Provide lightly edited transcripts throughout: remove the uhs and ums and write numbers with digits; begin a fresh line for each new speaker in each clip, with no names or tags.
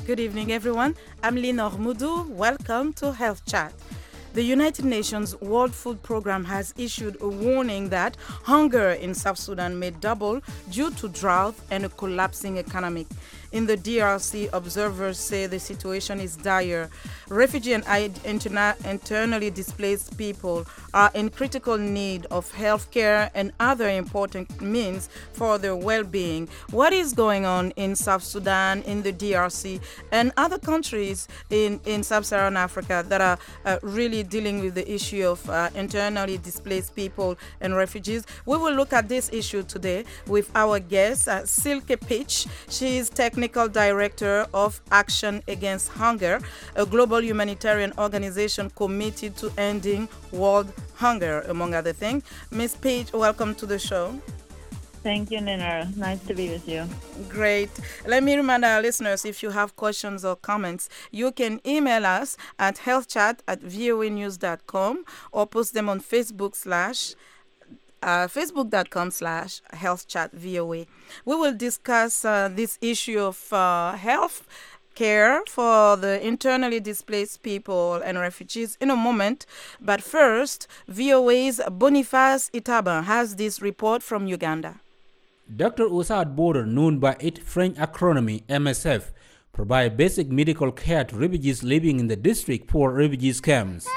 Good evening, everyone. I'm Linor Mudu. Welcome to Health Chat. The United Nations World Food Programme has issued a warning that hunger in South Sudan may double due to drought and a collapsing economy. In the DRC, observers say the situation is dire. Refugee and internally displaced people are in critical need of health care and other important means for their well-being. What is going on in South Sudan, in the DRC, and other countries in Sub-Saharan Africa that are really dealing with the issue of internally displaced people and refugees? We will look at this issue today with our guest, Silke Pitch. She is Technical Director of Action Against Hunger, a global humanitarian organization committed to ending world hunger, among other things. Ms. Pitch, welcome to the show.
Thank you, Nina. Nice to be with you.
Great. Let me remind our listeners, if you have questions or comments, you can email us at healthchat@voanews.com or post them on facebook.com/healthchatvoa. We will discuss this issue of health care for the internally displaced people and refugees in a moment. But first, VOA's Boniface Itaba has this report from Uganda.
Dr. Usaid Border, known by its French acronym MSF, provide basic medical care to refugees living in the district for refugees camps.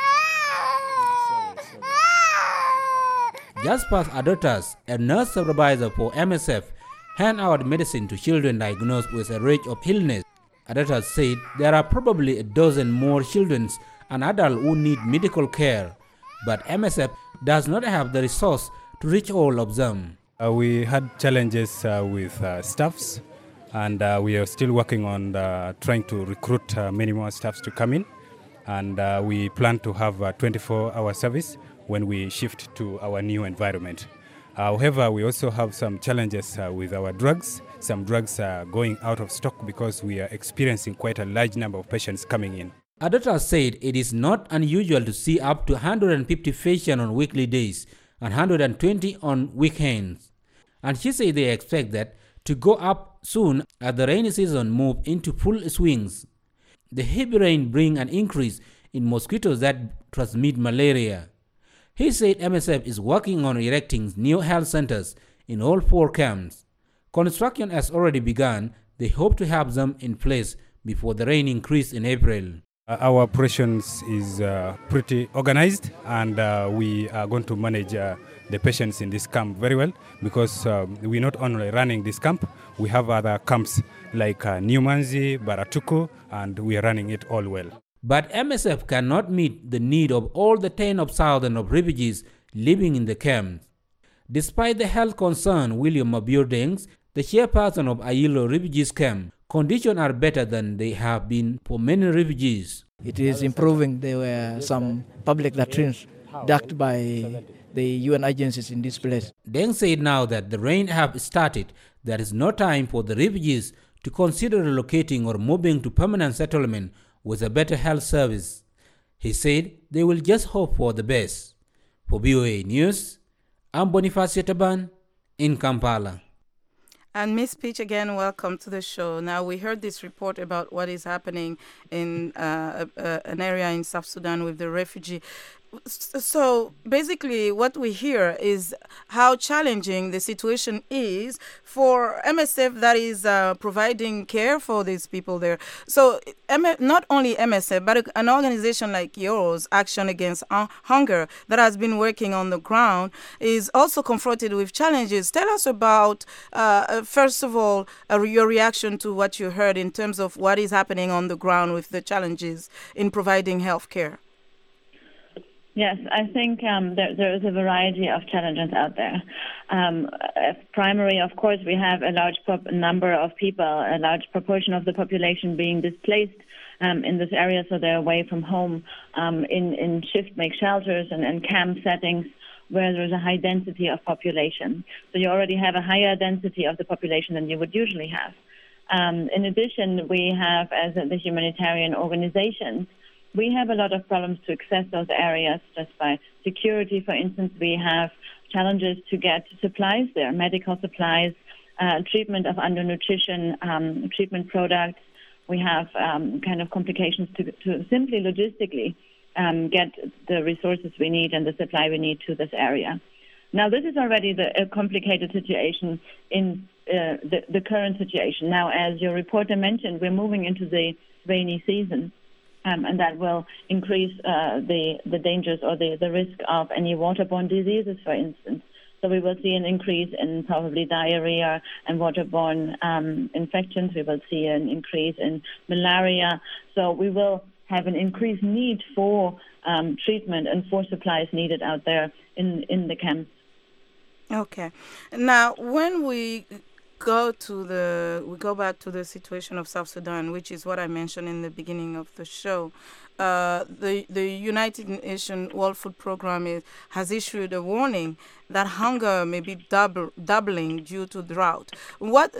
Jasper Adotas, a nurse supervisor for MSF, hand out medicine to children diagnosed with a range of illness. Adotas said there are probably a dozen more children and adults who need medical care, but MSF does not have the resource to reach all of them.
We had challenges with staffs, and we are still working on trying to recruit many more staffs to come in, and we plan to have a 24-hour service when we shift to our new environment. However, we also have some challenges with our drugs. Some drugs are going out of stock because we are experiencing quite a large number of patients coming in.
Adota said it is not unusual to see up to 150 patients on weekly days and 120 on weekends. And she said they expect that to go up soon as the rainy season moves into full swings. The heavy rain brings an increase in mosquitoes that transmit malaria. He said MSF is working on erecting new health centers in all 4 camps. Construction has already begun. They hope to have them in place before the rain increase in April.
Our operations is pretty organized, and we are going to manage the patients in this camp very well, because we're not only running this camp, we have other camps like Newmanzi, Baratuku, and we are running it all well.
But MSF cannot meet the need of all the 10,000 of refugees living in the camps. Despite the health concern, William Mabiordeng, the chairperson of Ayilo Refugees Camp, conditions are better than they have been for many refugees.
It is improving. There were some public latrines dug by the UN agencies in this place.
Deng said now that the rain have started, there is no time for the refugees to consider relocating or moving to permanent settlement with a better health service. He said they will just hope for the best. For VOA News, I'm Boniface Itaban in Kampala.
And Ms. Pitch, again, welcome to the show. Now, we heard this report about what is happening in an area in South Sudan with the refugee. So basically what we hear is how challenging the situation is for MSF that is providing care for these people there. So not only MSF, but an organization like yours, Action Against Hunger, that has been working on the ground, is also confronted with challenges. Tell us about, first of all, your reaction to what you heard in terms of what is happening on the ground with the challenges in providing health care.
Yes, I think there is a variety of challenges out there. Primary, of course, we have a large number of people, a large proportion of the population being displaced in this area, so they're away from home in shift-make shelters and camp settings where there's a high density of population. So you already have a higher density of the population than you would usually have. In addition, we have, as the humanitarian organizations, we have a lot of problems to access those areas just by security. For instance, we have challenges to get supplies there, medical supplies, treatment of undernutrition, treatment products. we have kind of complications to simply logistically get the resources we need and the supply we need to this area. Now, this is already a complicated situation in the current situation. Now, as your reporter mentioned, we're moving into the rainy season, and that will increase the dangers or the risk of any waterborne diseases, for instance. So we will see an increase in probably diarrhea and waterborne infections. We will see an increase in malaria. So we will have an increased need for treatment and for supplies needed out there in the camps.
Okay. Now, when we go back to the situation of South Sudan, which is what I mentioned in the beginning of the show. The United Nations World Food Program has issued a warning that hunger may be doubling due to drought. What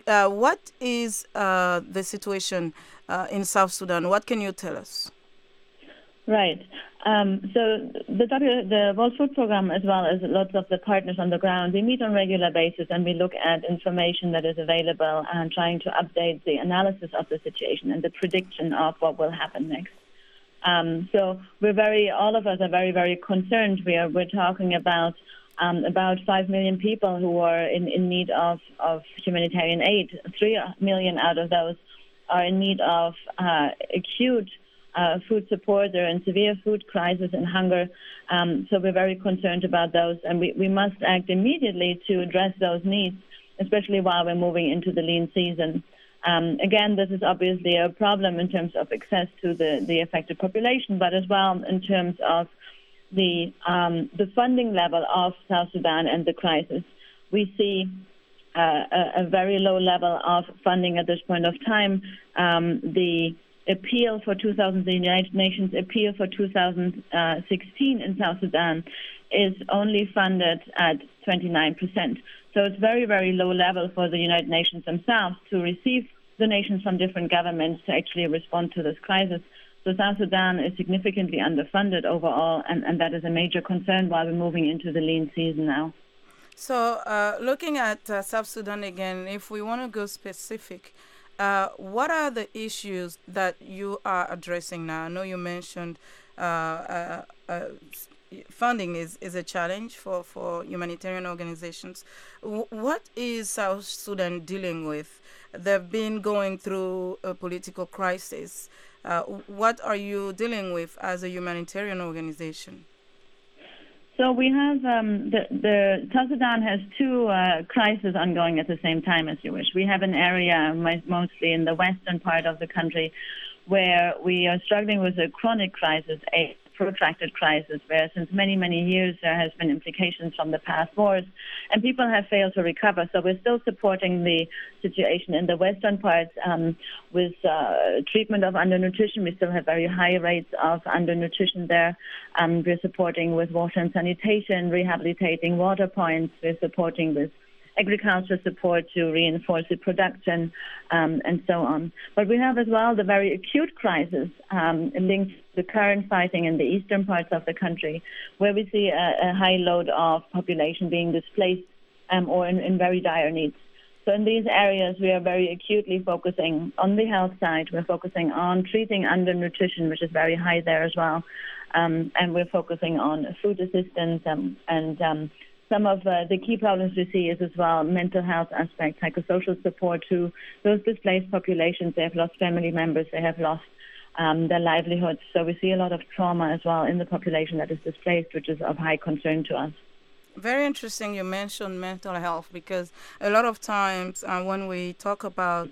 is the situation in South Sudan? What can you tell us?
Right. So the World Food Program, as well as lots of the partners on the ground, we meet on a regular basis and we look at information that is available and trying to update the analysis of the situation and the prediction of what will happen next. So all of us are very, very concerned. We're talking about 5 million people who are in need of humanitarian aid. 3 million out of those are in need of acute food support. They're in severe food crisis and hunger. So we're very concerned about those, and we must act immediately to address those needs, especially while we're moving into the lean season. Again, this is obviously a problem in terms of access to the affected population, but as well in terms of the funding level of South Sudan and the crisis. We see a very low level of funding at this point of time. The United Nations appeal for 2016 in South Sudan is only funded at 29%. So it's very, very low level for the United Nations themselves to receive donations from different governments to actually respond to this crisis. So South Sudan is significantly underfunded overall, and that is a major concern while we're moving into the lean season now.
So looking at South Sudan again, if we want to go specific, what are the issues that you are addressing now? I know you mentioned funding is a challenge for humanitarian organizations. What is South Sudan dealing with? They've been going through a political crisis. What are you dealing with as a humanitarian organization?
So we have the South Sudan has two crises ongoing at the same time, as you wish. We have an area mostly in the western part of the country where we are struggling with a chronic crisis, a protracted crisis, where since many, many years there has been implications from the past wars, and people have failed to recover. So we're still supporting the situation in the western parts with treatment of undernutrition. We still have very high rates of undernutrition there. We're supporting with water and sanitation, rehabilitating water points. We're supporting with agriculture support to reinforce the production, and so on. But we have as well the very acute crisis linked to the current fighting in the eastern parts of the country, where we see a high load of population being displaced or in very dire needs. So in these areas, we are very acutely focusing on the health side. We're focusing on treating undernutrition, which is very high there as well. And we're focusing on food assistance and some of the key problems we see is as well mental health aspects, psychosocial support to those displaced populations. They have lost family members, they have lost their livelihoods. So we see a lot of trauma as well in the population that is displaced, which is of high concern to us.
Very interesting you mentioned mental health, because a lot of times when we talk about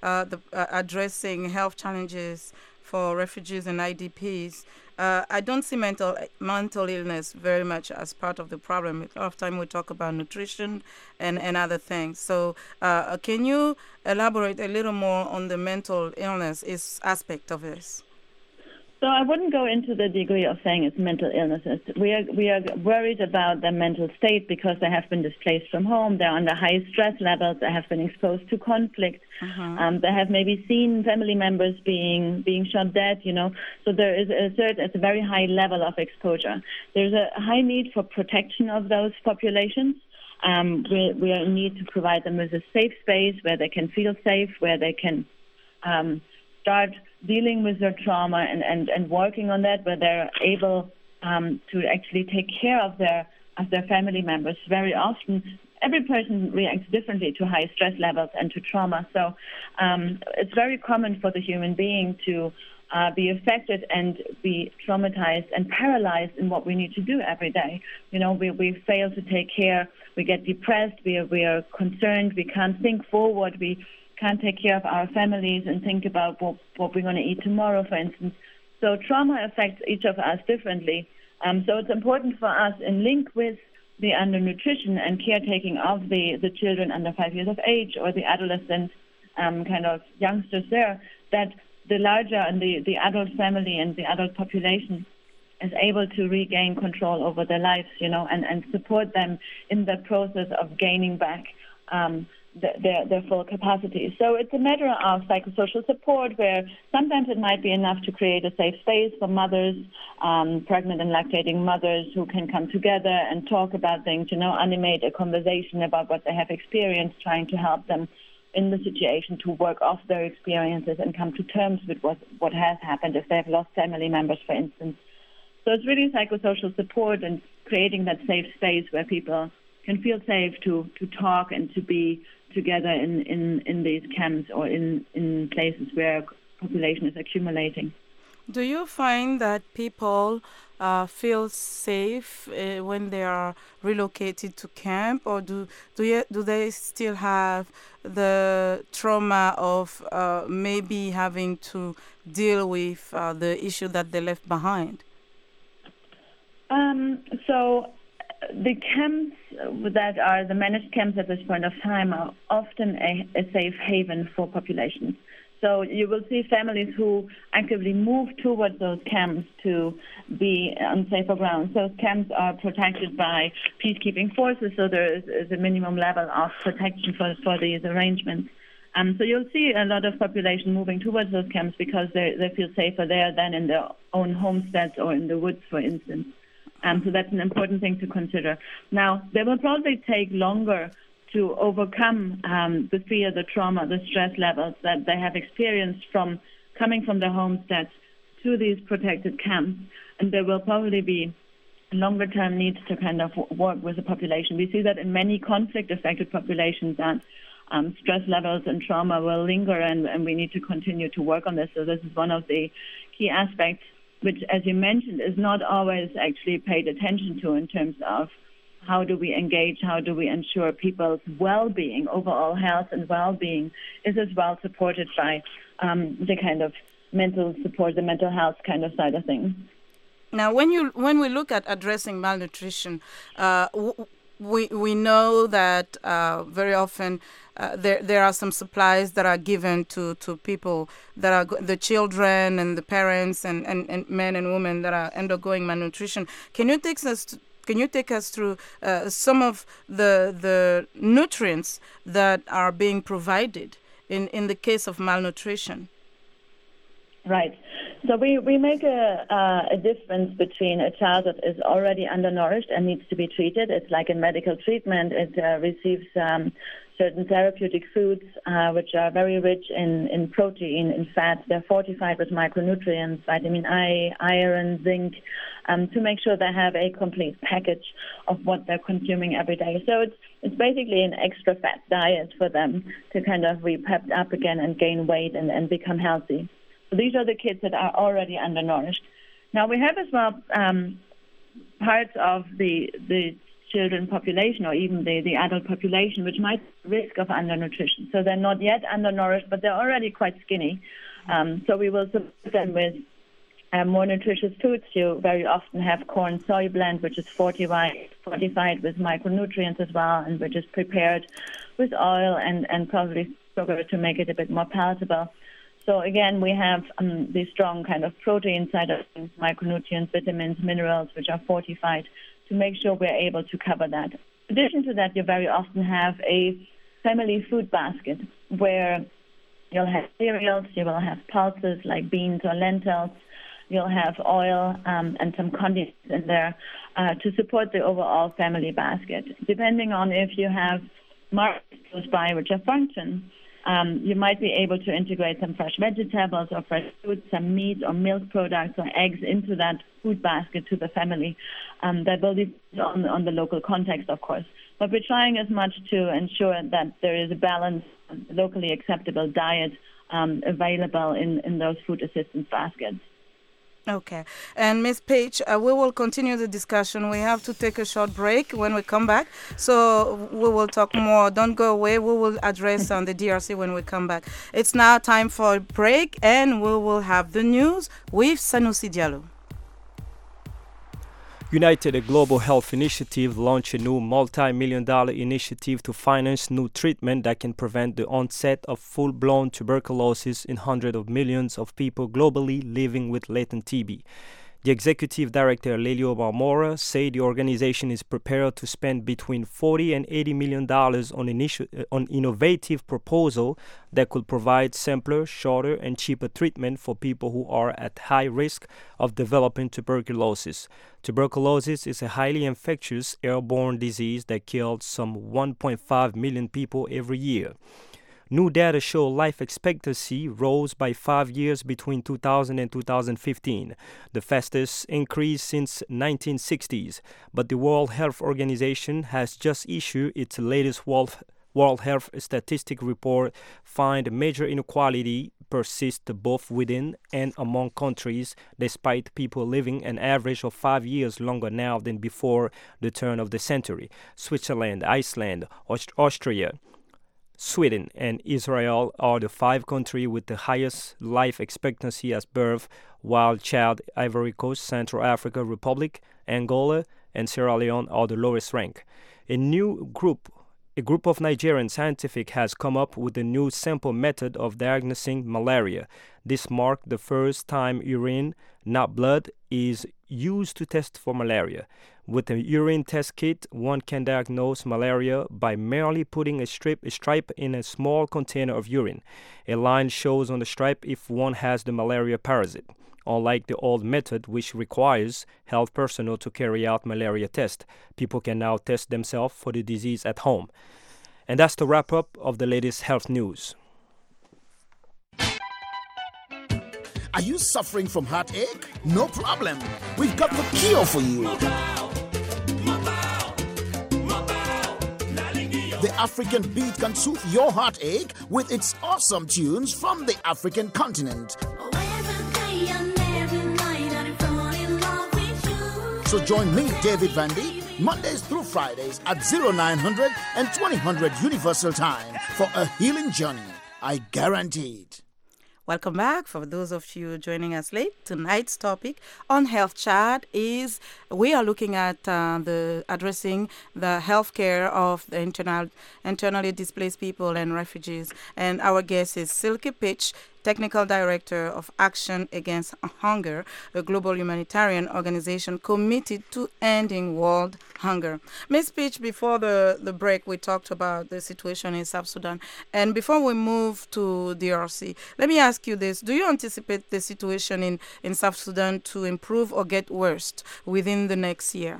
addressing health challenges for refugees and IDPs, I don't see mental illness very much as part of the problem. A lot of time we talk about nutrition and other things. So can you elaborate a little more on the mental illness aspect of this?
So I wouldn't go into the degree of saying it's mental illnesses. We are worried about their mental state because they have been displaced from home. They're under high stress levels. They have been exposed to conflict. They have maybe seen family members being shot dead. So there is it's a very high level of exposure. There's a high need for protection of those populations. We need to provide them with a safe space where they can feel safe, where they can start dealing with their trauma and working on that, where they're able to actually take care of their family members. Very often, every person reacts differently to high stress levels and to trauma. So it's very common for the human being to be affected and be traumatized and paralyzed in what we need to do every day. You know, we fail to take care. We get depressed. We are concerned. We can't think forward. We can't take care of our families and think about what we're going to eat tomorrow, for instance. So trauma affects each of us differently. So it's important for us, in link with the undernutrition and caretaking of the children under 5 years of age or the adolescent kind of youngsters there, that the larger and the adult family and the adult population is able to regain control over their lives, you know, and support them in the process of gaining back their full capacity. So it's a matter of psychosocial support, where sometimes it might be enough to create a safe space for mothers, pregnant and lactating mothers, who can come together and talk about things, you know, animate a conversation about what they have experienced, trying to help them in the situation to work off their experiences and come to terms with what has happened if they have lost family members, for instance. So it's really psychosocial support and creating that safe space where people can feel safe to talk and to be together in these camps or in places where population is accumulating.
Do you find that people feel safe when they are relocated to camp, or do they still have the trauma of maybe having to deal with the issue that they left behind?
So the camps that are the managed camps at this point of time are often a safe haven for populations. So you will see families who actively move towards those camps to be on safer ground. Those camps are protected by peacekeeping forces, so there is a minimum level of protection for these arrangements. So you'll see a lot of population moving towards those camps because they feel safer there than in their own homesteads or in the woods, for instance. So that's an important thing to consider. Now, they will probably take longer to overcome the fear, the trauma, the stress levels that they have experienced from coming from their homesteads to these protected camps. And there will probably be longer-term needs to kind of work with the population. We see that in many conflict-affected populations that stress levels and trauma will linger, and we need to continue to work on this. So this is one of the key aspects, which, as you mentioned, is not always actually paid attention to in terms of how do we engage, how do we ensure people's well-being, overall health and well-being is as well supported by the kind of mental support, the mental health kind of side of things.
Now, when we look at addressing malnutrition, we know that very often there are some supplies that are given to people that are the children and the parents and men and women that are undergoing malnutrition. Can you take us through some of the nutrients that are being provided in the case of malnutrition?
Right. So we make a difference between a child that is already undernourished and needs to be treated. It's like a medical treatment. It receives certain therapeutic foods which are very rich in protein, in fat. They're fortified with micronutrients, vitamin A, iron, zinc, to make sure they have a complete package of what they're consuming every day. So it's basically an extra fat diet for them to kind of be pepped up again and gain weight and become healthy. So these are the kids that are already undernourished. Now we have as well parts of the children population or even the adult population which might risk of undernutrition. So they're not yet undernourished, but they're already quite skinny. So we will support them with more nutritious foods. You very often have corn soy blend, which is fortified with micronutrients as well, and which is prepared with oil and probably sugar to make it a bit more palatable. So again, we have the strong kind of protein side of things, micronutrients, vitamins, minerals, which are fortified to make sure we're able to cover that. In addition to that, you very often have a family food basket where you'll have cereals, you will have pulses like beans or lentils, you'll have oil and some condiments in there to support the overall family basket. Depending on if you have markets close by which are function, You might be able to integrate some fresh vegetables or fresh fruit, some meat or milk products or eggs into that food basket to the family. That will depend on the local context, of course. But we're trying as much to ensure that there is a balanced, locally acceptable diet available in those food assistance baskets.
Okay. And Ms. Page, we will continue the discussion. We have to take a short break when we come back. So we will talk more. Don't go away. We will address on the DRC when we come back. It's now time for a break, and we will have the news with Sanusi Diallo.
United, a global health initiative, launched a new multi-million-dollar initiative to finance new treatment that can prevent the onset of full-blown tuberculosis in hundreds of millions of people globally living with latent TB. The executive director, Lelio Marmora, said the organization is prepared to spend between $40 and $80 million on innovative proposal that could provide simpler, shorter, and cheaper treatment for people who are at high risk of developing tuberculosis. Tuberculosis is a highly infectious airborne disease that kills some 1.5 million people every year. New data show life expectancy rose by 5 years between 2000 and 2015, the fastest increase since 1960s. But the World Health Organization has just issued its latest World Health Statistic Report, find major inequality persists both within and among countries, despite people living an average of 5 years longer now than before the turn of the century. Switzerland, Iceland, Austria, Sweden and Israel are the 5 countries with the highest life expectancy at birth, while Chad, Ivory Coast, Central African Republic, Angola, and Sierra Leone are the lowest rank. A group of Nigerian scientists has come up with a new simple method of diagnosing malaria. This marked the first time urine, not blood, is used to test for malaria. With a urine test kit, one can diagnose malaria by merely putting a stripe in a small container of urine. A line shows on the stripe if one has the malaria parasite. Unlike the old method, which requires health personnel to carry out malaria tests, people can now test themselves for the disease at home. And that's the wrap-up of the latest health news.
Are you suffering from heartache? No problem. We've got the cure for you. The African Beat can soothe your heartache with its awesome tunes from the African continent. So join me, David Vandy, Mondays through Fridays at 0900 and 2000 Universal Time for a healing journey. I guarantee it.
Welcome back. For those of you joining us late, tonight's topic on Health Chat is we are looking at addressing the healthcare of the internally displaced people and refugees. And our guest is Silke Pitch, Technical Director of Action Against Hunger, a global humanitarian organization committed to ending world hunger. Ms. Pitch, before the break, we talked about the situation in South Sudan. And before we move to DRC, let me ask you this. Do you anticipate the situation in South Sudan to improve or get worse within the next year?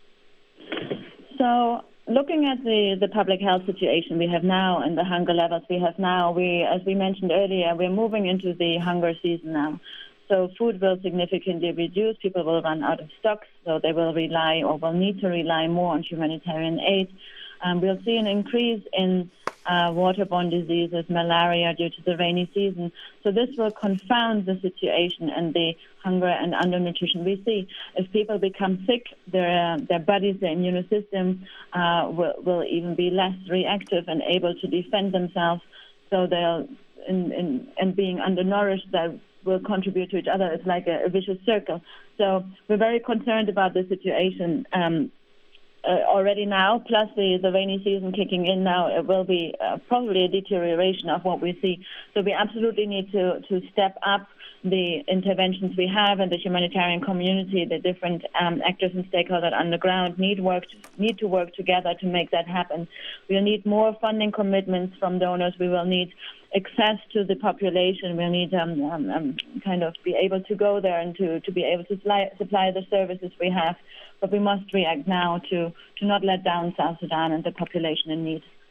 So, looking at the public health situation we have now and the hunger levels we have now, as we mentioned earlier, we're moving into the hunger season now. So food will significantly reduce. People will run out of stocks, so they will rely or will need to rely more on humanitarian aid. We'll see an increase in waterborne diseases, malaria due to the rainy season. So this will confound the situation and the hunger and undernutrition we see. If people become sick, their bodies, their immune system will even be less reactive and able to defend themselves. So they'll, and being undernourished, that will contribute to each other. It's like a vicious circle. So we're very concerned about the situation already now, plus the rainy season kicking in now. It will be probably a deterioration of what we see. So we absolutely need to step up the interventions we have, and the humanitarian community, the different actors and stakeholders on the ground need to work together to make that happen. We'll need more funding commitments from donors. We will need access to the population. We'll need kind of be able to go there and to be able to supply the services we have. But we must react now to not let down South Sudan and the population in need.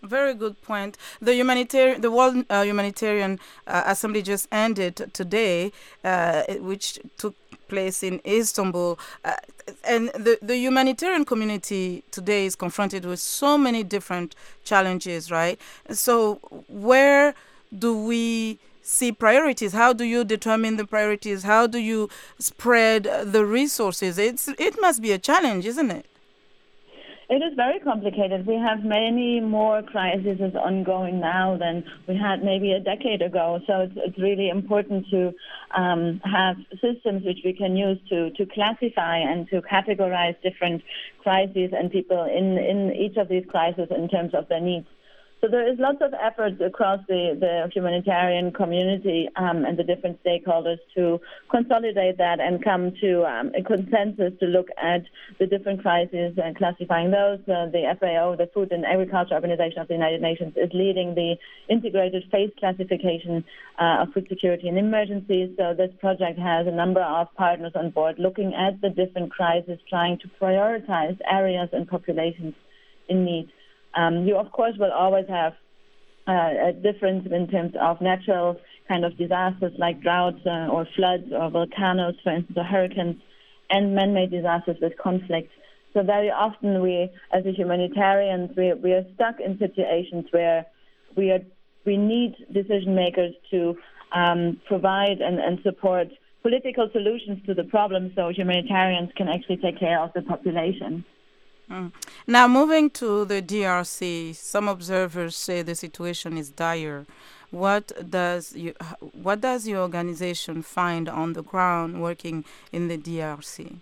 Very good point. The World Humanitarian Assembly just ended today, which took place in Istanbul, and the humanitarian community today is confronted with so many different challenges, right? So where do we see priorities? How do you determine the priorities? How do you spread the resources? It must be a challenge, isn't it?
It is very complicated. We have many more crises ongoing now than we had maybe a decade ago. So it's really important to have systems which we can use to classify and to categorize different crises and people in each of these crises in terms of their needs. So there is lots of efforts across the humanitarian community and the different stakeholders to consolidate that and come to a consensus to look at the different crises and classifying those. The FAO, the Food and Agriculture Organization of the United Nations, is leading the integrated phase classification of food security and emergencies. So this project has a number of partners on board looking at the different crises, trying to prioritize areas and populations in need. You, of course, will always have a difference in terms of natural kind of disasters like droughts or floods or volcanoes, for instance, or hurricanes, and man-made disasters with conflict. So very often we, as a humanitarians, we are stuck in situations where we need decision makers to provide and support political solutions to the problem so humanitarians can actually take care of the population.
Now, moving to the DRC, some observers say the situation is dire. What does your organization find on the ground working in the DRC?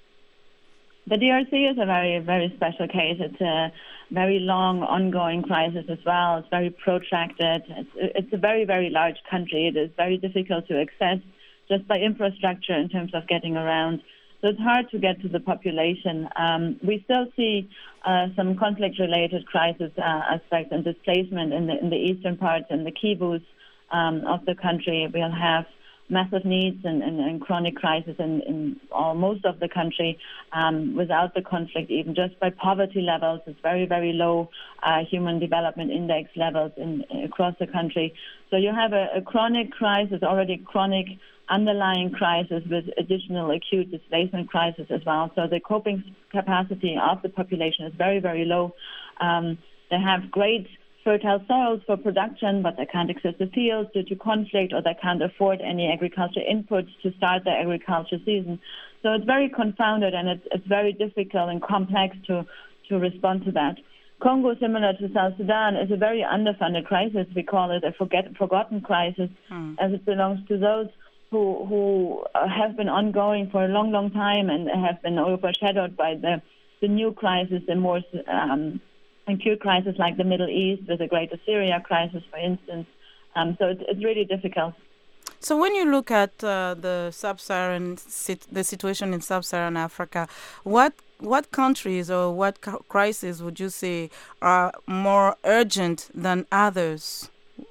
The DRC is a very, very special case. It's a very long, ongoing crisis as well. It's very protracted. It's a very, very large country. It is very difficult to access just by infrastructure in terms of getting around. So it's hard to get to the population. We still see some conflict-related crisis aspects and displacement in the eastern parts and the kivus of the country. We'll have massive needs and chronic crisis in most of the country without the conflict, even just by poverty levels. It's very, very low human development index levels across the country. So you have a chronic crisis, already chronic underlying crisis with additional acute displacement crisis as well. So the coping capacity of the population is very, very low. They have great fertile soils for production, but they can't access the fields due to conflict, or they can't afford any agriculture inputs to start their agriculture season. So it's very confounded, and it's very difficult and complex to respond to that. Congo, similar to South Sudan, is a very underfunded crisis. We call it a forgotten crisis, as it belongs to those who have been ongoing for a long, long time and have been overshadowed by the new crisis, the more acute crisis like the Middle East, with the Greater Syria crisis, for instance. So it's really difficult.
So when you look at the situation in sub-Saharan Africa, what countries or what crises would you say are more urgent than others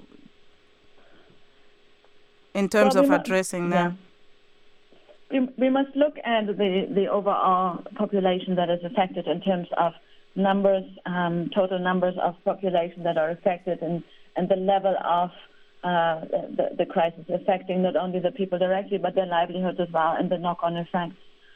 in terms of addressing them?
We must look at the overall population that is affected in terms of numbers, total numbers of population that are affected, and the level of the crisis affecting not only the people directly, but their livelihoods as well, and the knock-on effects.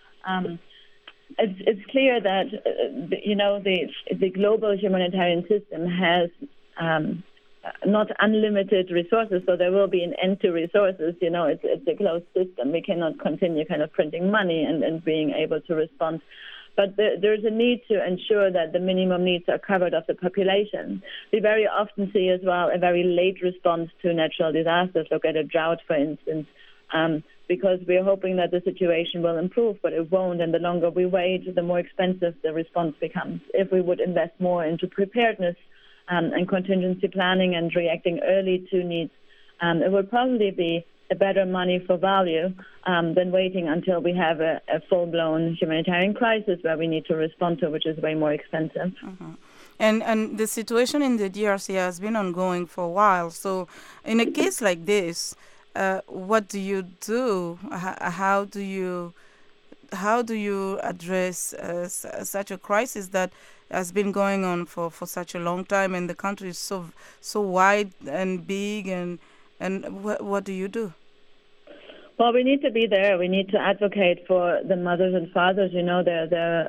It's clear that the global humanitarian system has not unlimited resources, so there will be an end to resources. It's a closed system. We cannot continue kind of printing money and being able to respond. But there's a need to ensure that the minimum needs are covered of the population. We very often see as well a very late response to natural disasters. Look at a drought, for instance, because we're hoping that the situation will improve, but it won't. And the longer we wait, the more expensive the response becomes. If we would invest more into preparedness and contingency planning and reacting early to needs, it would probably be a better money for value than waiting until we have a full-blown humanitarian crisis where we need to respond to, which is way more expensive.
Mm-hmm. And the situation in the DRC has been ongoing for a while. So in a case like this, what do you do? How do you address such a crisis that has been going on for such a long time, and the country is so wide and big, and what do you do?
Well, we need to be there. We need to advocate for the mothers and fathers, their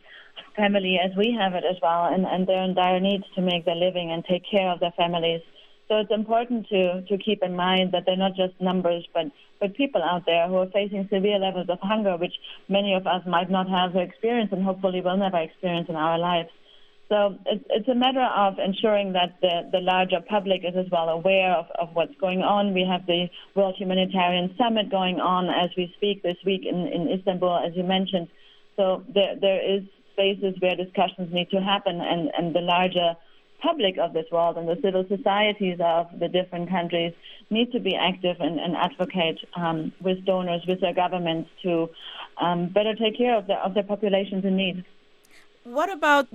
family as we have it as well, and they're in dire need to make their living and take care of their families. So it's important to keep in mind that they're not just numbers, but people out there who are facing severe levels of hunger, which many of us might not have experienced and hopefully will never experience in our lives. So it's a matter of ensuring that the larger public is as well aware of what's going on. We have the World Humanitarian Summit going on as we speak this week in Istanbul, as you mentioned. So there is spaces where discussions need to happen, and the larger public of this world and the civil societies of the different countries need to be active and advocate with donors, with their governments to better take care of their populations in need.
What about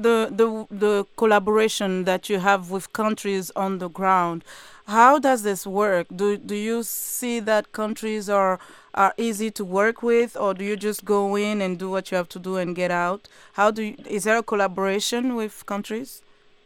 the collaboration that you have with countries on the ground? How does this work? Do you see that countries are easy to work with, or do you just go in and do what you have to do and get out? Is there a collaboration with countries?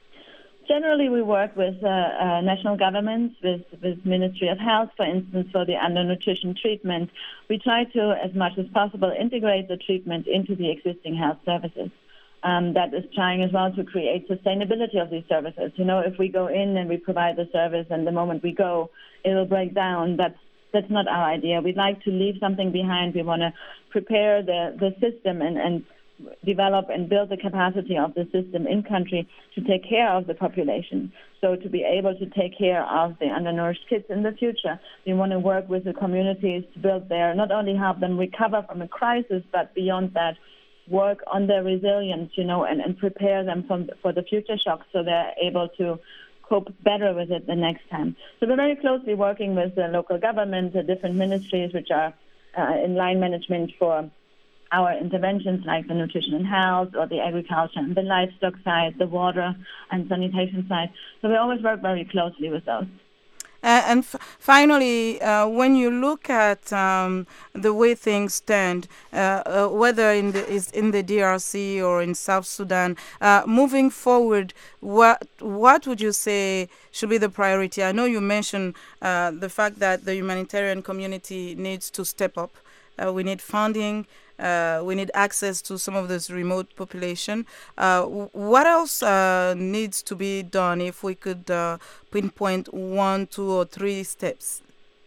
Generally, we work with national governments, with Ministry of Health, for instance, for the undernutrition treatment. We try to, as much as possible, integrate the treatment into the existing health services. That is trying as well to create sustainability of these services. If we go in and we provide the service and the moment we go, it will break down, that's not our idea. We'd like to leave something behind. We want to prepare the system and develop and build the capacity of the system in country to take care of the population. So to be able to take care of the undernourished kids in the future, we want to work with the communities to build not only help them recover from a crisis, but beyond that, work on their resilience, and prepare them for the future shocks so they're able to cope better with it the next time. So we're very closely working with the local government, the different ministries which are in line management for our interventions like the nutrition and health or the agriculture and the livestock side, the water and sanitation side. So we always work very closely with those.
And finally, when you look at the way things stand, whether in the DRC or in South Sudan, moving forward, what would you say should be the priority? I know you mentioned the fact that the humanitarian community needs to step up. We need funding. We need access to some of this remote population. What else needs to be done if we could pinpoint 1, 2, or 3 steps?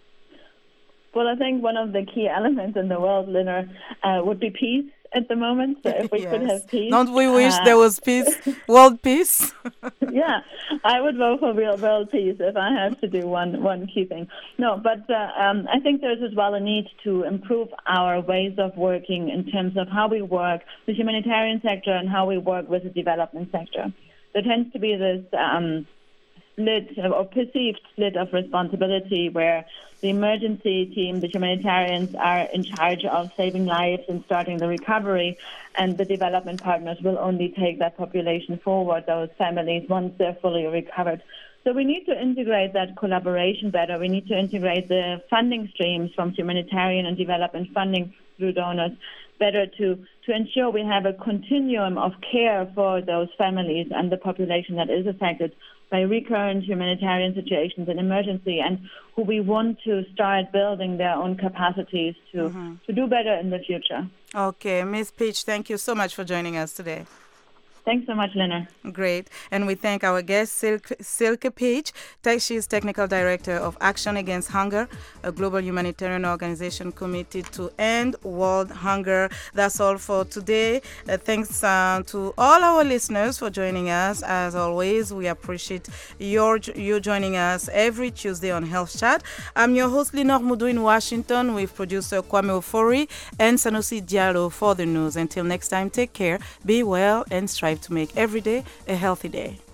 Well, I think one of the key elements in the world, Linner, would be peace at the moment. So if we could have peace.
Don't we wish there was peace, world peace?
Yeah, I would vote for real world peace if I have to do one key thing. No, but I think there's as well a need to improve our ways of working in terms of how we work the humanitarian sector and how we work with the development sector. There tends to be this split or perceived split of responsibility where the emergency team, the humanitarians, are in charge of saving lives and starting the recovery, and the development partners will only take that population forward, those families, once they're fully recovered. So we need to integrate that collaboration better. We need to integrate the funding streams from humanitarian and development funding through donors better to ensure we have a continuum of care for those families and the population that is affected by recurrent humanitarian situations and emergency, and who we want to start building their own capacities to do better in the future.
Okay, Ms. Peach, thank you so much for joining us today.
Thanks so much, Lena.
Great. And we thank our guest, Silke Peach. She is Technical Director of Action Against Hunger, a global humanitarian organization committed to end world hunger. That's all for today. Thanks to all our listeners for joining us. As always, we appreciate you joining us every Tuesday on Health Chat. I'm your host, Linor Mudu in Washington, with producer Kwame Ofori and Sanusi Diallo for the news. Until next time, take care, be well, and strive to make every day a healthy day.